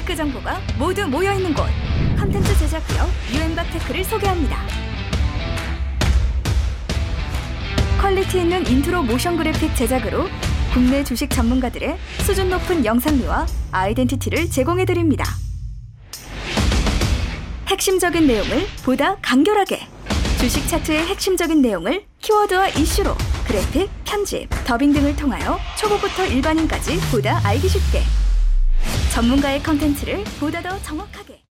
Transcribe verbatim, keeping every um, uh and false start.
테크 정보가 모두 모여있는 곳. 콘텐츠 제작 기업 유엔박테크를 소개합니다. 퀄리티 있는 인트로 모션 그래픽 제작으로 국내 주식 전문가들의 수준 높은 영상미와 아이덴티티를 제공해드립니다. 핵심적인 내용을 보다 간결하게, 주식 차트의 핵심적인 내용을 키워드와 이슈로 그래픽, 편집, 더빙 등을 통하여 초보부터 일반인까지 보다 알기 쉽게, 전문가의 컨텐츠를 보다 더 정확하게.